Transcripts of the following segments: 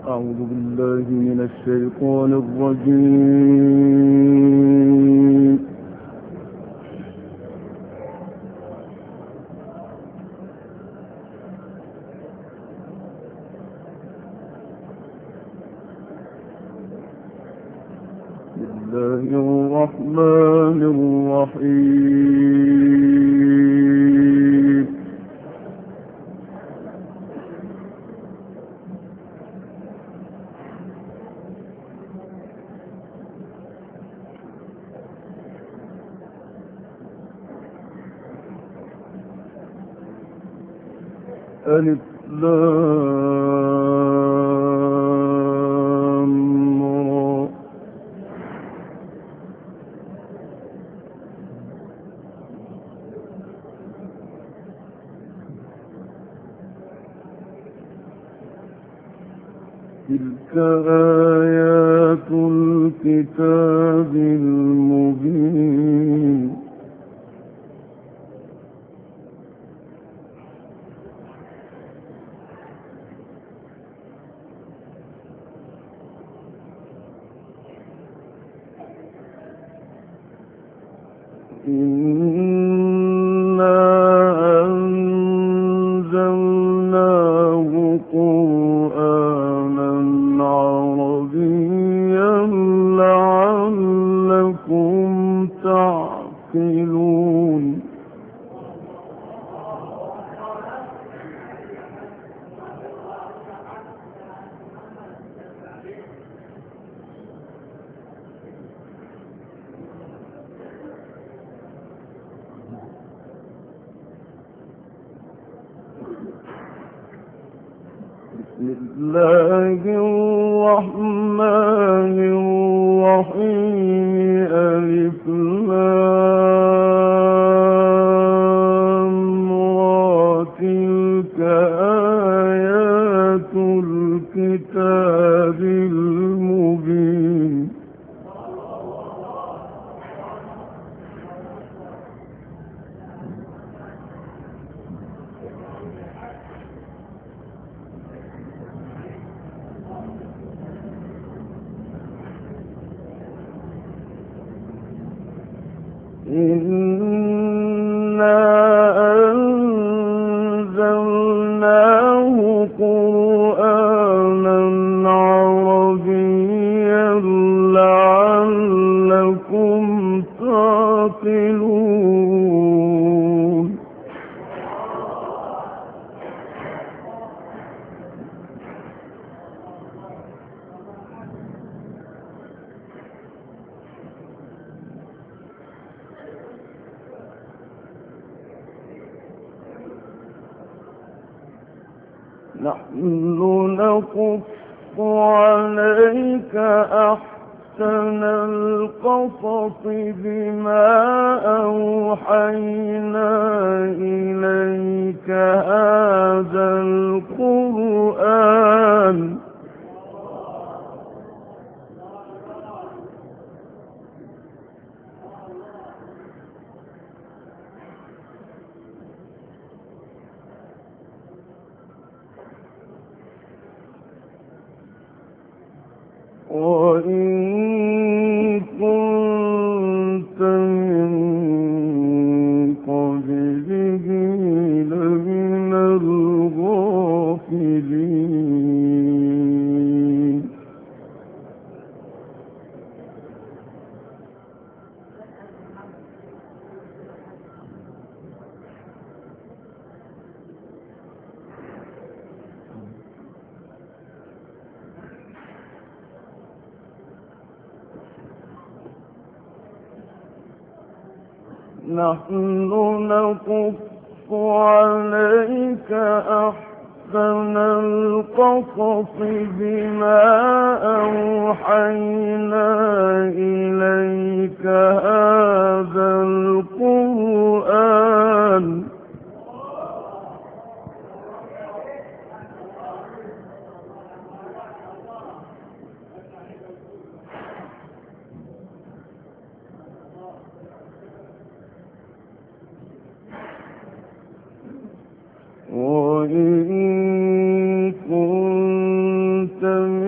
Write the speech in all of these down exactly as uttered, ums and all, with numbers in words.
أعوذ بالله من الشيطان الرجيم. بسم الله الرحمن الرحيم. ألف لام را. تلك آيات الكتاب المبين. إنا أنزلناه قرآنا عربيا لعلكم تعقلون. بسم الله الرحمن الرحيم. ألف لام را. تلك آيات الكتاب المبين. إنا أنزلناه قرآنا عربيا لعلكم تعقلون. نحن نقص عليك أحسن القصص بما أوحينا إليك هذا القرآن وإن كنت من قبله لمن الغافلين. نحن نقص عليك أحسن القصص بما أوحينا إليك هذا القرآن وإن كنت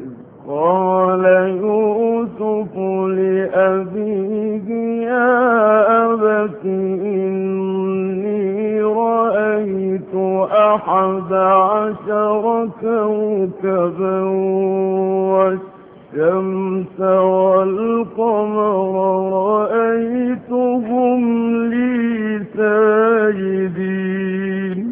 قال يوسف لأبيه يا أبت إني رأيت أحد عشر كوكبا والشمس والقمر رأيتهم لي ساجدين.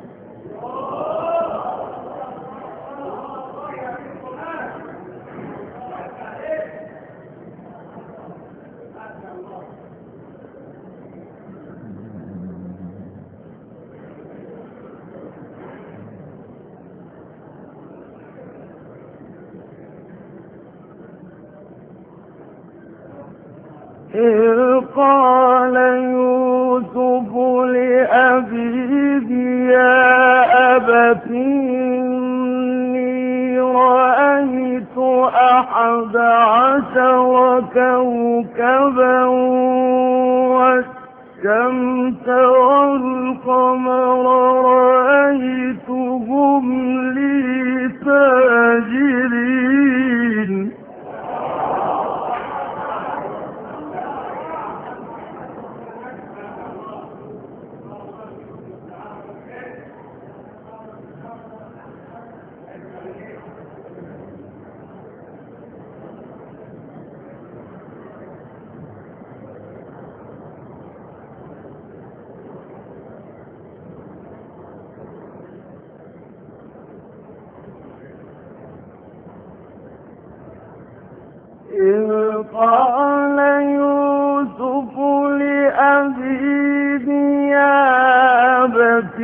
إذ قال يوسف لأبيه يا أبت إني رأيت أحد عشر كوكبا والشمس والقمر رأيتهم لي ساجدين. إذ قال يوسف لأبيه يا أبت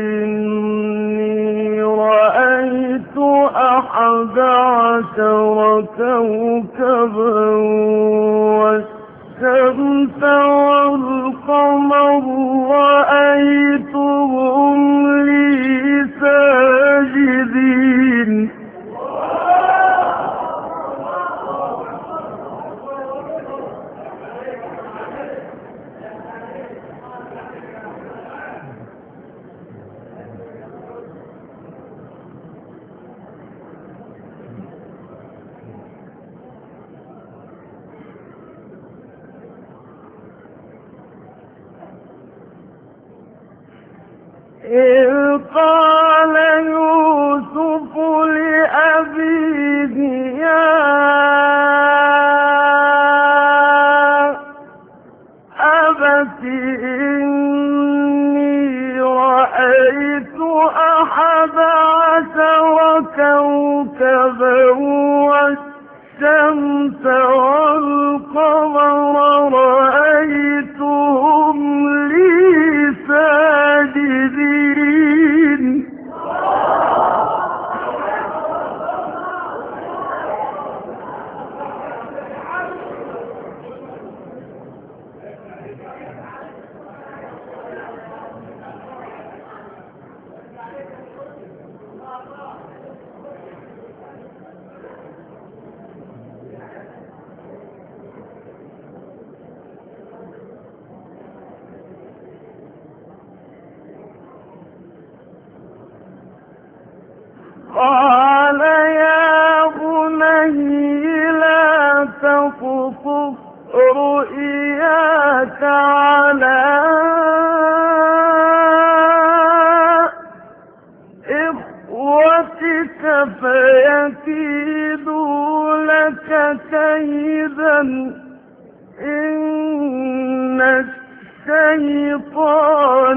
إني رأيت أحد عشر كوكبا والشمس والقمر رأيتهم لي ساجدين. إذ قال يوسف لأبيه يا أبت إني رأيت أحد عشر كوكبا والشمس والقمر رأيتهم لي ساجدين. قال يا بني لا تقصص رؤياك على إخوتك فيكيدوا لك كيدا إن الشيطان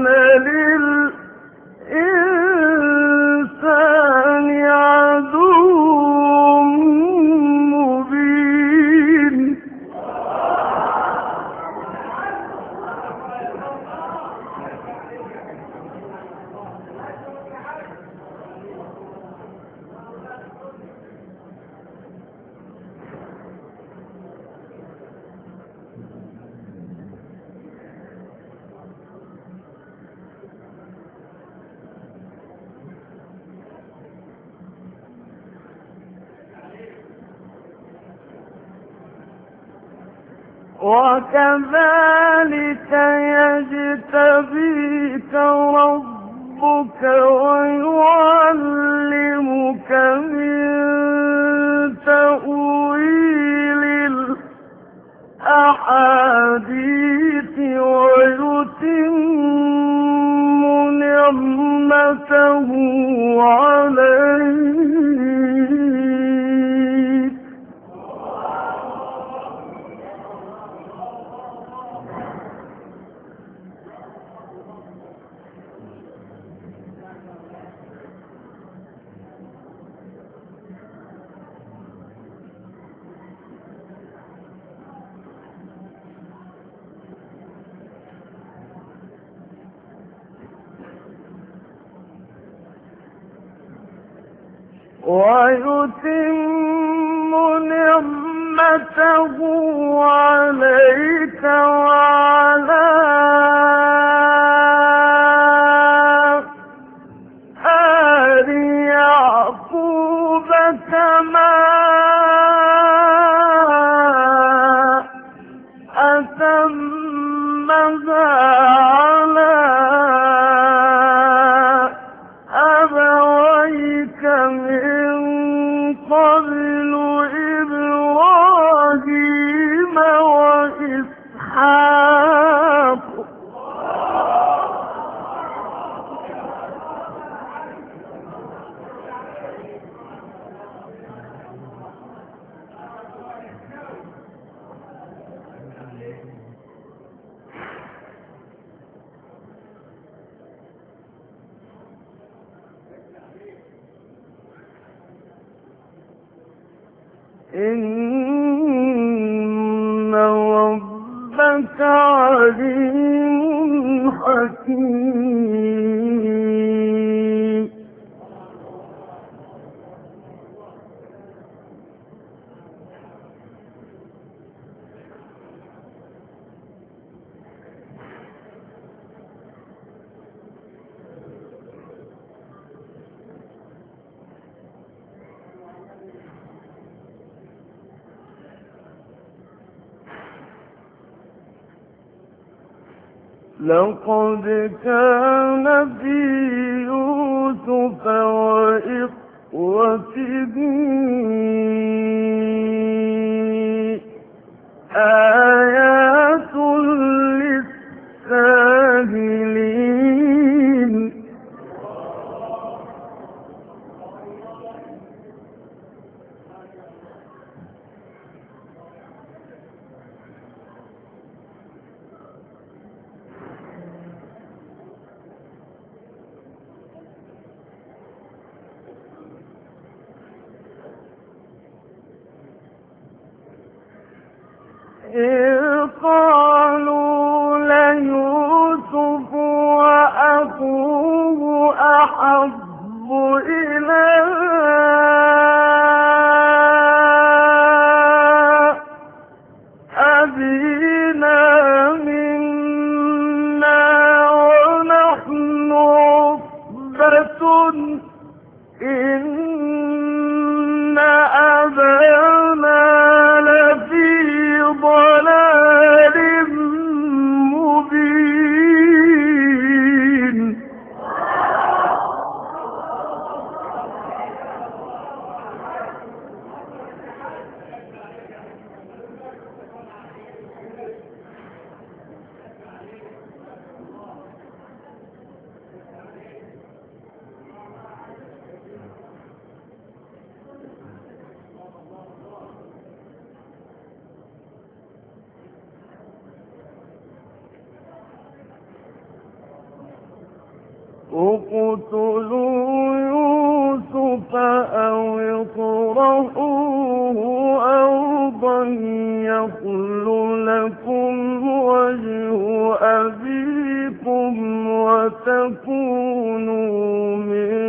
للإنسان عدو مبين. وكذلك يجتبيك ربك ويعلمك من تأويل ويتم نعمته عليك وعلى آل يعقوب كما أتمها على أبويك من قبل إبراهيم وإسحاق إن ربك عليم حكيم لقد كان في يوسف وإخوته آيات للسائلين إذ قالوا ليوسف وأخوه أحب إلى أبينا منا ونحن عصبة إن أبانا لفي ضلال مبين اقتلوا يوسف أو اطرحوه أرضا يخل لكم وجه أبيكم وتكونوا من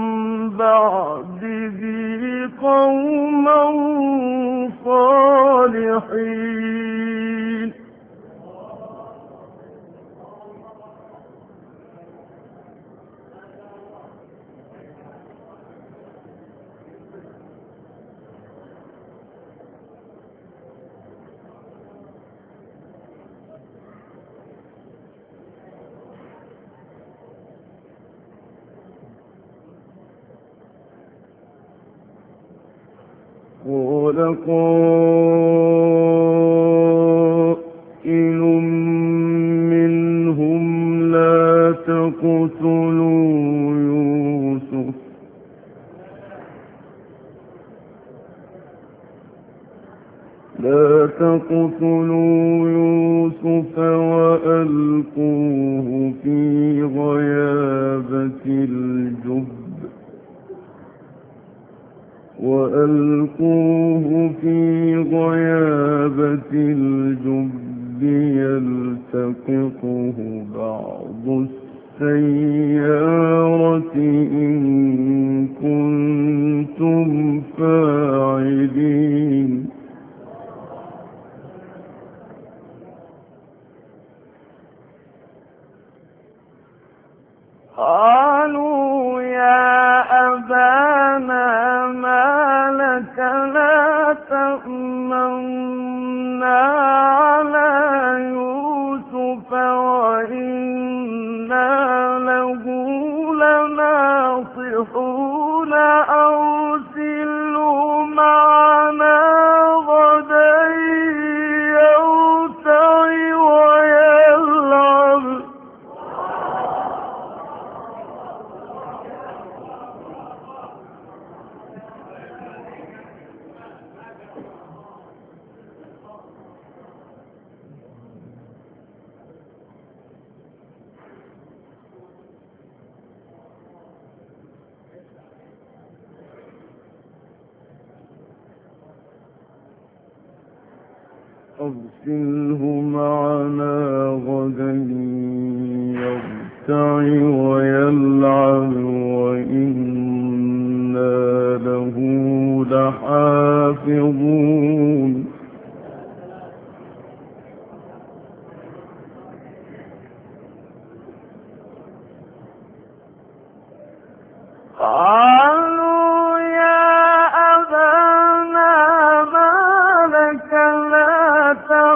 بعده قوما صالحين قال قائل منهم لا تقتلوا يوسف لا تقتلوا يوسف وألقوه في غيابة الجب وألقوه في غيابة الجب يلتقطه بعض السيارة إن كنتم فاعلين قالوا يا أبانا ما لك لا تأمنا على يوسف وإنا له لناصحون أرسله معنا غدا يرتع ويلعب أرسله معنا غدا يرتع ويلعب وإنا له لحافظون قالوا يا أبانا ما لك لا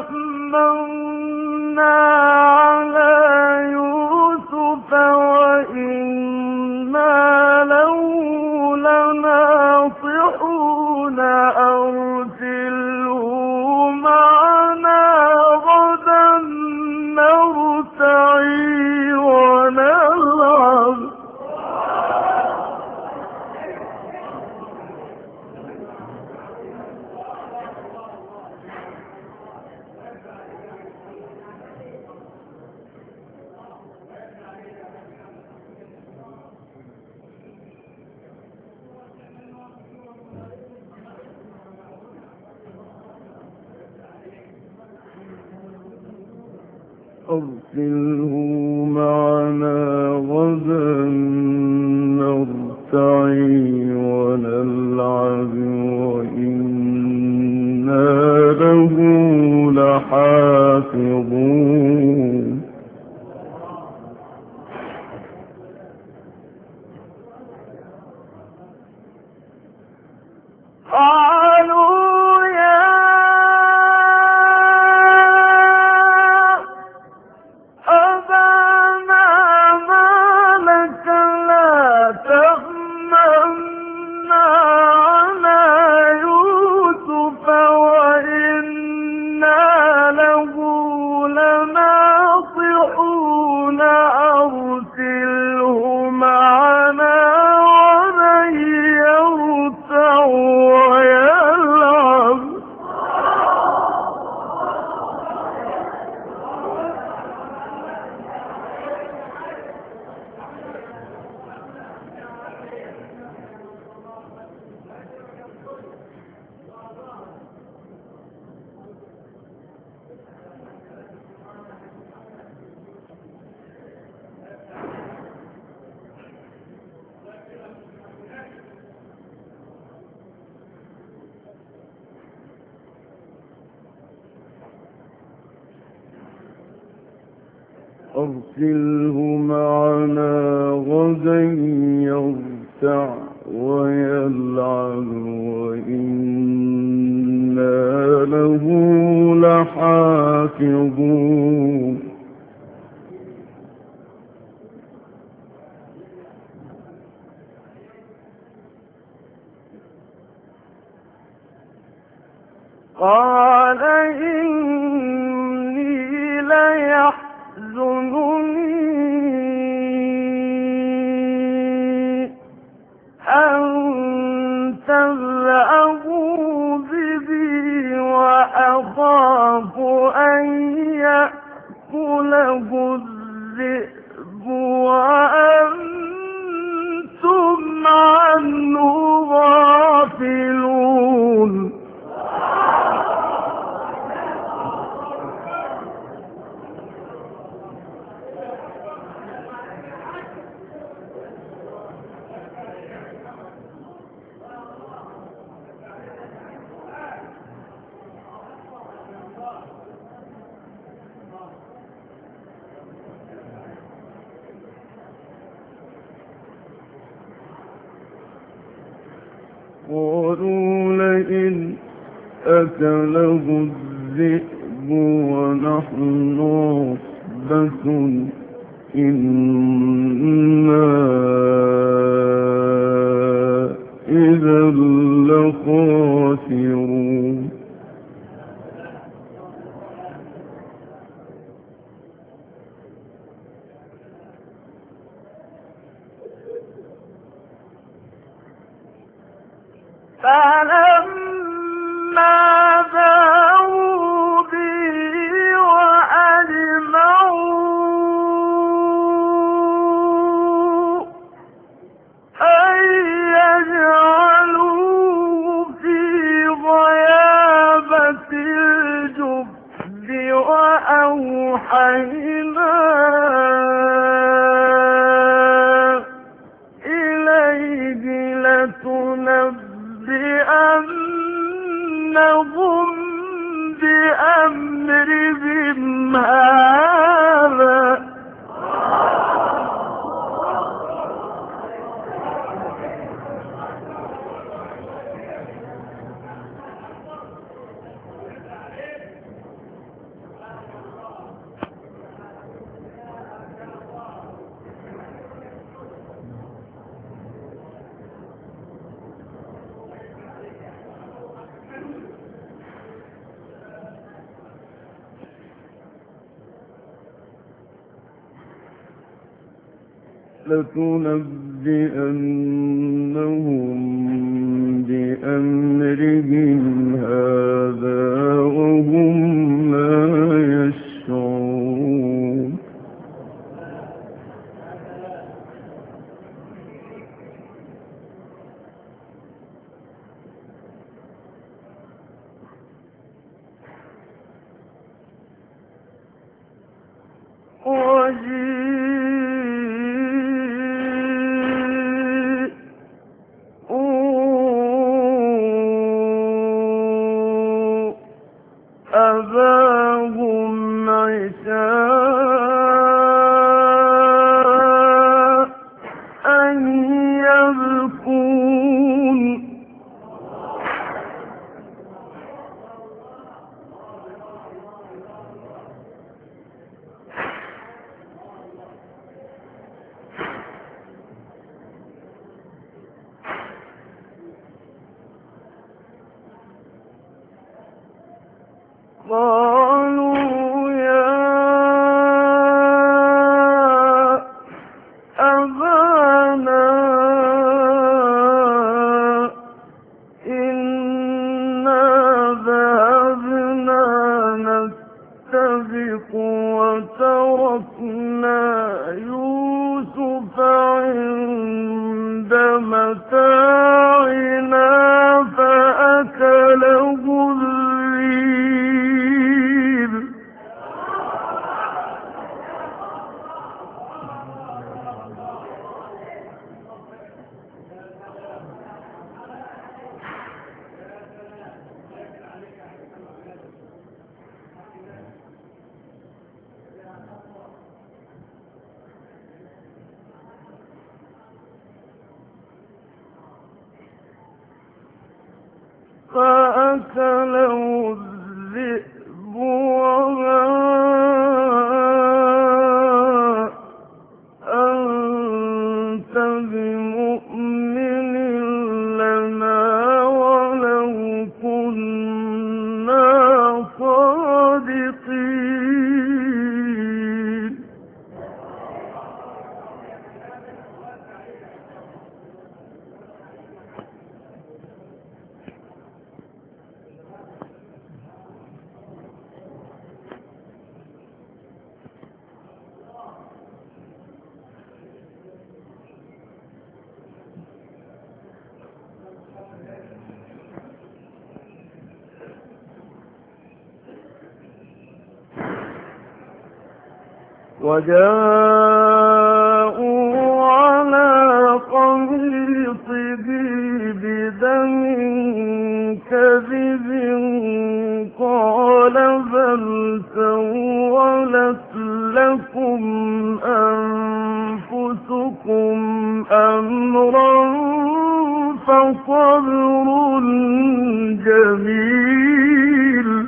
تأمنا على يوسف وإنا له لناصحون أرسله معنا غدا نرتعي ونلعب أرسله معنا غدا نرتعي ونلعب وإنا له لحافظون قالوا يا أبانا ما لك لا تأمنا على يوسف وإنا له لناصحون أرسله معنا غدا يرتع ويلعب أرسله معنا غدا يرتع ويلعب وإنا له لحافظون قال إني ليحزنني أن تذهبوا به وأخاف أن يأكله الذئب وأنتم عنه غافلون قالوا لئن أكله الذئب ونحن عصبة إنا إذا لخاسرون فلما ذاقوا به وأجمعوا أن يجعلوه في غيابة الجب وأوحينا إليه لتنبئنهم بأمرهم هذا لتنبئنهم بأمرهم هذا وهم لا يشعرون أباهم عشاء أن يبكون قالوا يا أبانا إنا ذهبنا نستبق وتركنا يوسف عند متاعنا فأكله الذئب فأكله الذئب وما أنت بمؤمن لنا ولو كنا صادقين وجاءوا على قميصه بدم كذب قال بل سولت لكم أنفسكم أمرا فصبر جميل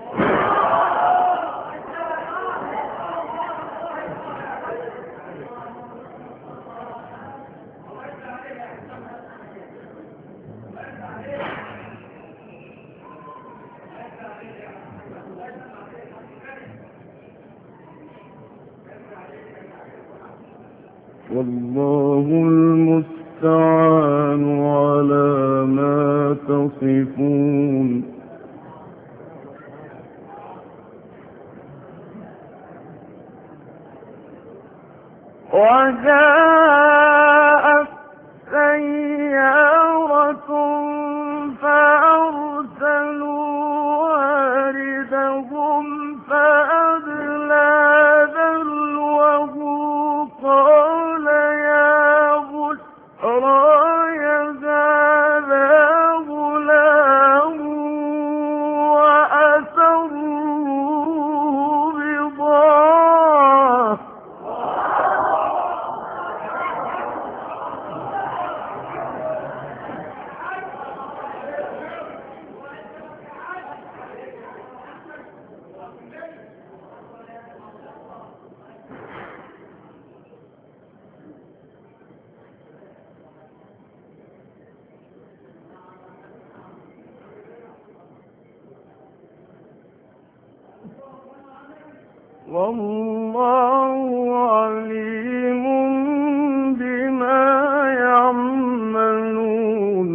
والله المستعان على ما تصفون وجاءت سيارة فأرسلوا واردهم فأدلى دلوه قال يا بشرى هذا غلام وأسروا بضاعة والله عليم بما يعملون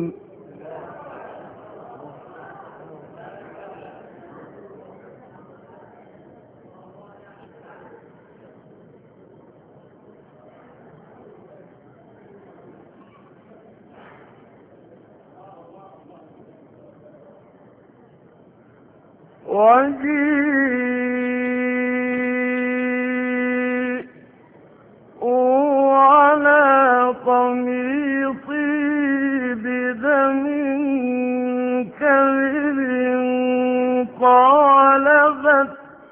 وجيء على قميصي بدم كذب قال بل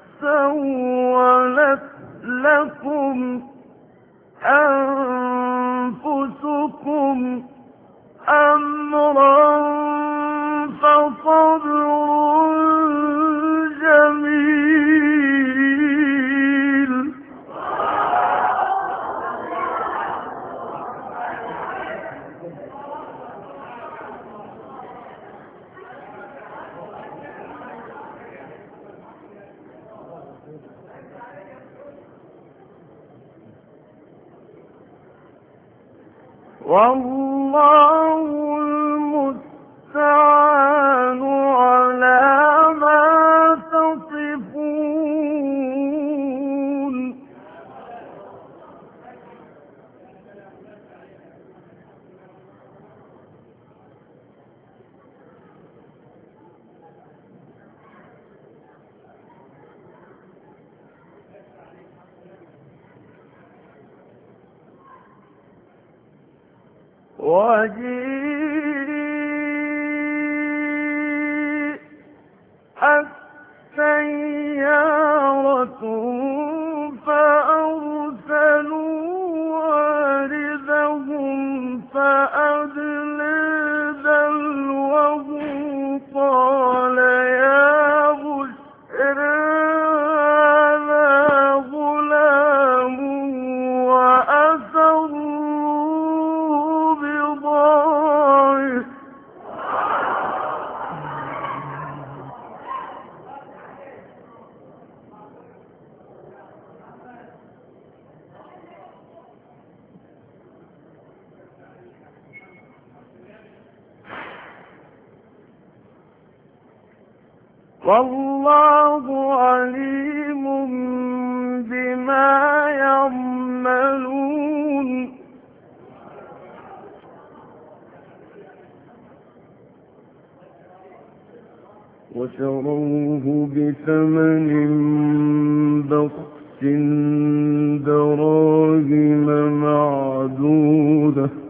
سولت لكم أنفسكم أمرا فصبر جميل والله المستعان على ما تصفون وجيء السيارة فأرسلوا واردهم فأدلى دلوه قال يا بشرى هذا غلام وأسروا بضاعة والله عليم بما يعملون وشروه بثمن بخس دراهم معدودة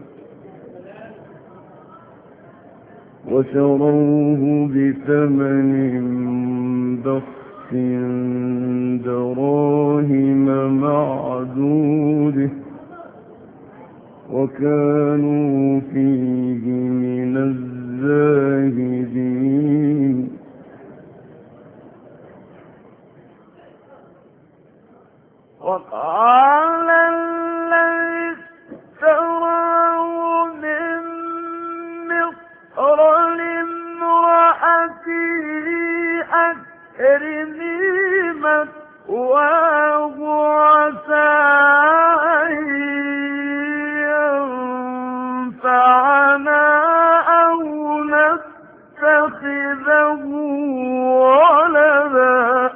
وشروه بثمن بخس دراهم معدودة وكانوا فيه من الزاهدين. وقال الذي اشتراه من مصر لامرأته أكرمي مثواه عسى أن ينفعنا أو نتخذه ولدا.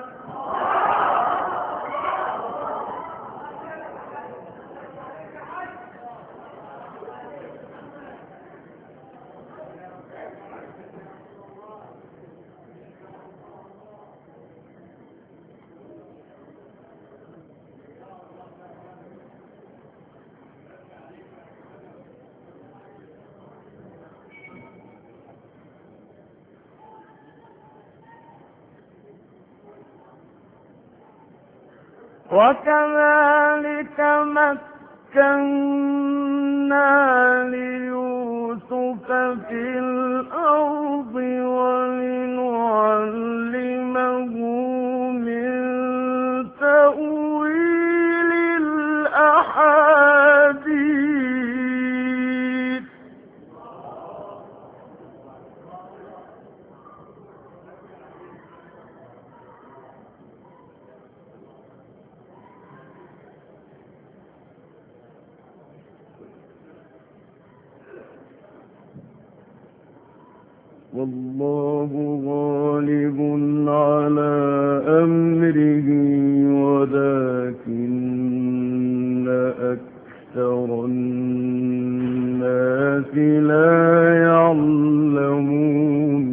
وكذلك مكنا ليوسف في الأرض ولنعلمه من تأويل الأحاديث. والله غالب على أمره ولكن أكثر الناس لا يعلمون.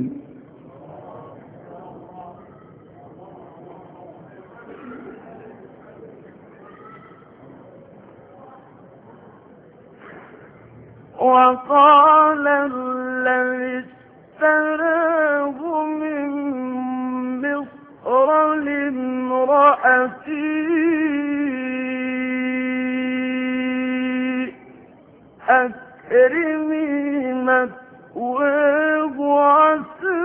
وقال الذي اشتراه من مصر لامرأته أكرمي مثواه عسى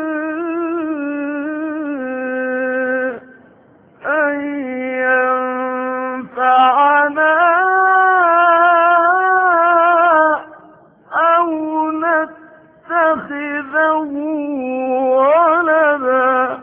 أن ينفعنا أو نتخذه ولدا.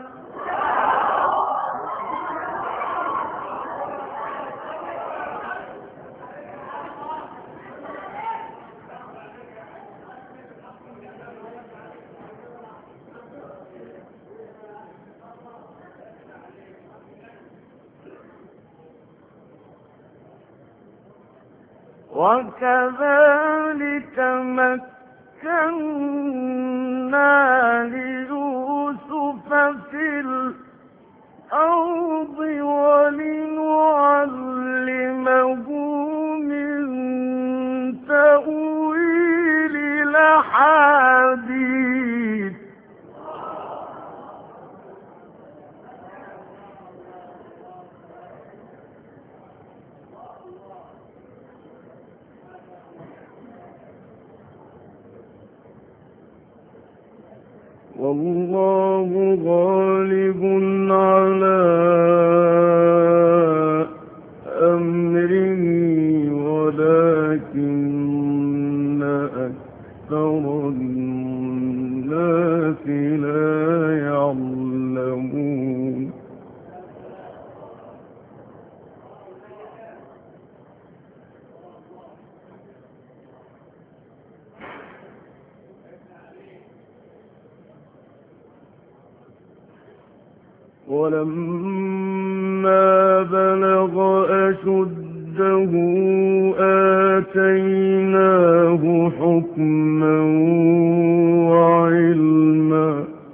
وكذلك مكنا ليوسف في الأرض ولنعلمه من تأويل الأحاديث. والله غالب على أمره ولكن أكثر الناس لا يعلمون. ولما بلغ أشده آتيناه حكما وعلما.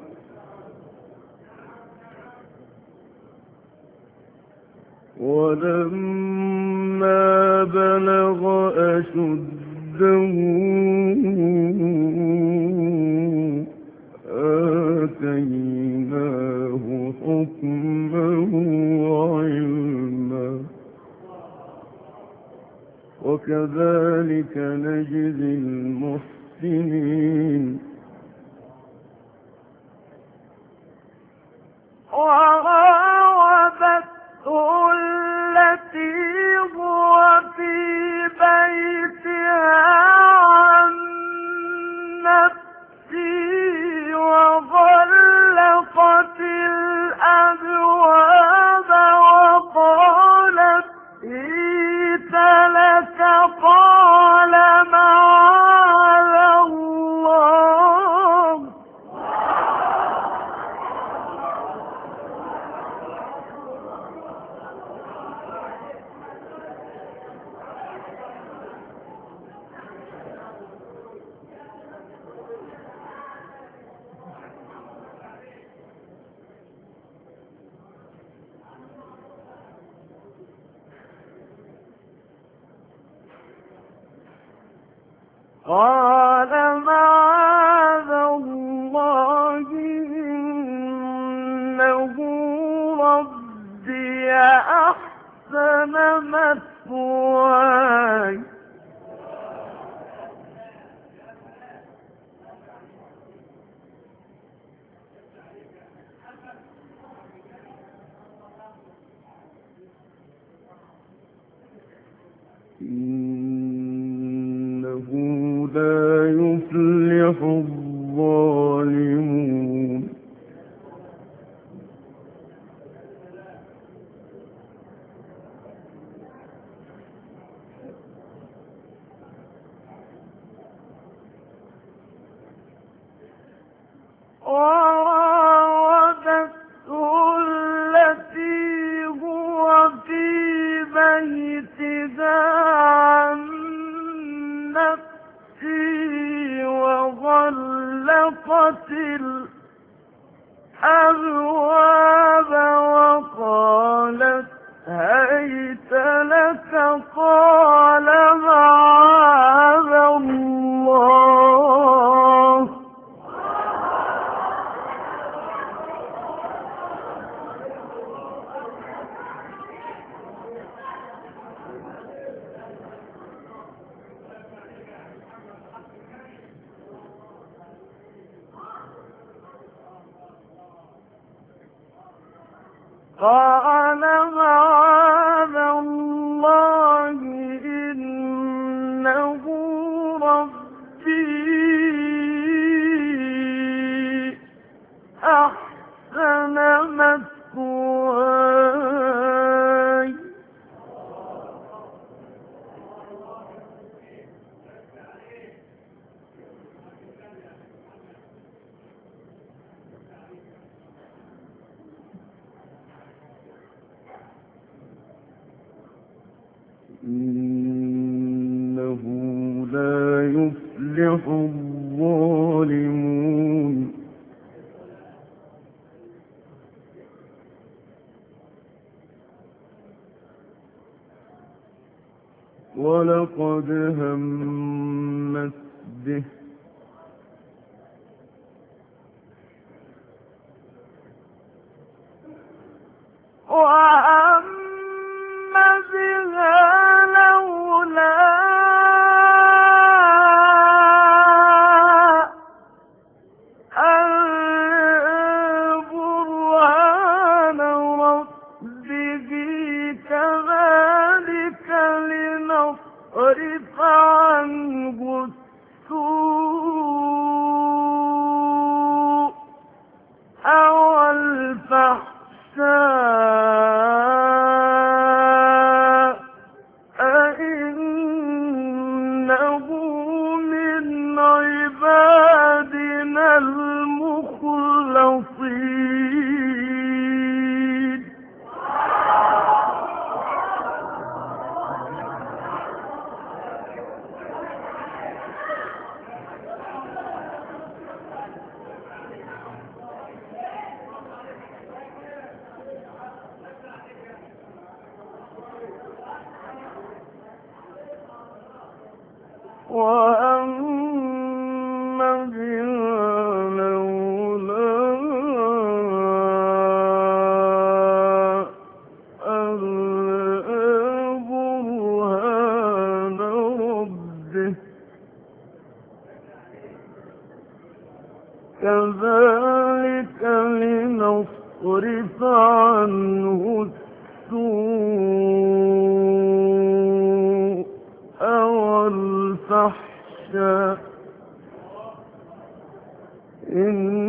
ولما بلغ أشده آتيناه حكما وعلما. كذلك نجزي المحسنين وراودته التي هو في بيتها عن نفسه وغلقت الأبواب وقالت هيت لك قال معاذ الله قال معاذ الله إنه ربي أحسن مثواي إنه لا يفلح الظالمون وراودته التي هو في بيتها عن نفسه وغلقت الأبواب وقالت هيت لك قال معاذ الله قال معاذ الله إنه ربي أحسن مثواي إنه لا يفلح الظالمون ولقد همت به وهم بها لولا أن برهان ربه كذلك لنصرف عنه السوء أو الفحشاء إنه من عبادنا المخلصين وأما بها لولا أن برهان كذلك لنصرف عنه السوء والفحشاء إن